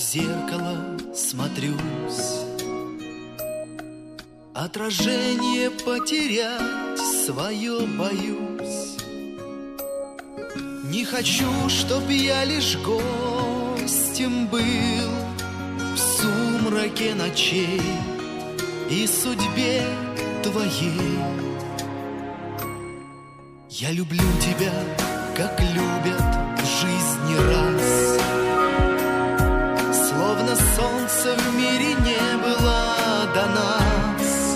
зеркало смотрюсь, отражение потерять свое боюсь. Не хочу, чтоб я лишь гостем был в сумраке ночей и судьбе твоей. Я люблю тебя, как любят в жизни раз, словно солнца в мире не было до нас.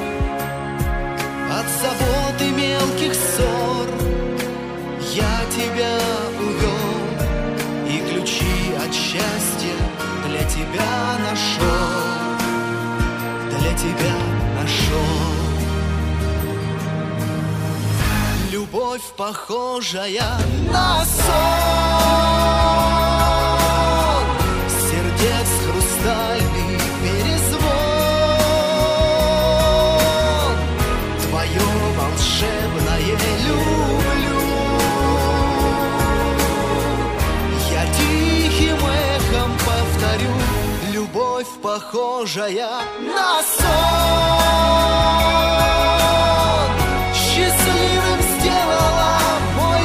От забот и мелких ссор я тебя увел, и ключи от счастья для тебя нашел, для тебя нашел. Любовь, похожая на сон, сердец хрустальный перезвон, твое волшебное люблю. Я тихим эхом повторю, любовь, похожая на сон, счастливым сделала мой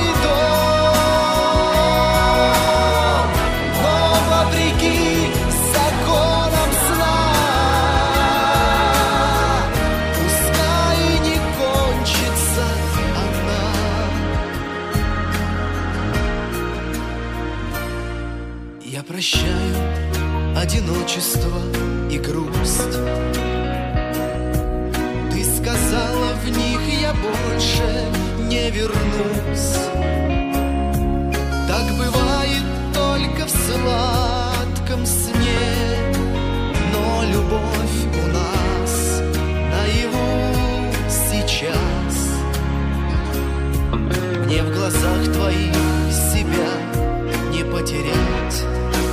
дом, но вопреки законам сна, пускай не кончится она. Я прощаю одиночество и грусть, ты сказала, в них я больше не вернусь. Так бывает только в сладком сне, но любовь у нас наяву сейчас. Мне в глазах твоих себя не потерять,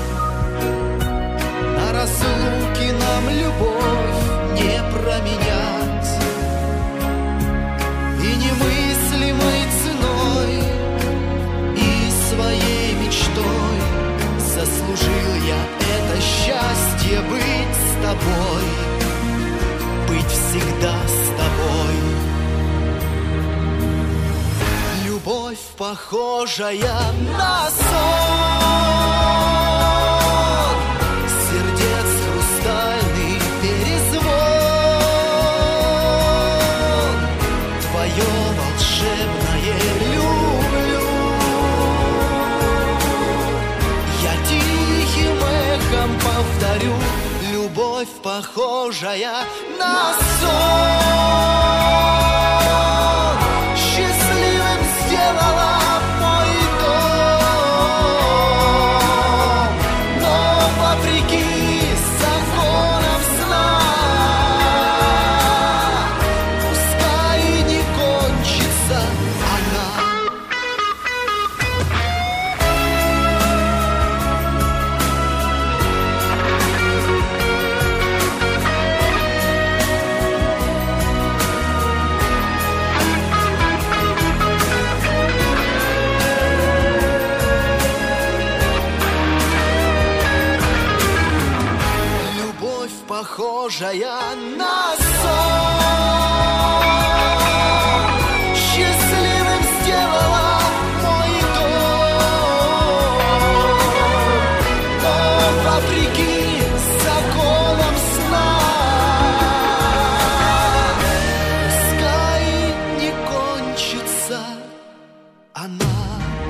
на разлуке нам любовь не променять. И немыслимой ценой, и своей мечтой заслужил я это счастье быть с тобой, быть всегда с тобой. Любовь, похожая на сон, сердец хрустальный перезвон, твое волшебное люблю. Я тихим эхом повторю, любовь, похожая на сон, счастливым сделала мой дом, но вопреки законам сна, пускай не кончится она. Любовь, похожая на сон, счастливым сделала мой дом, но вопреки законам сна, пускай не кончится она.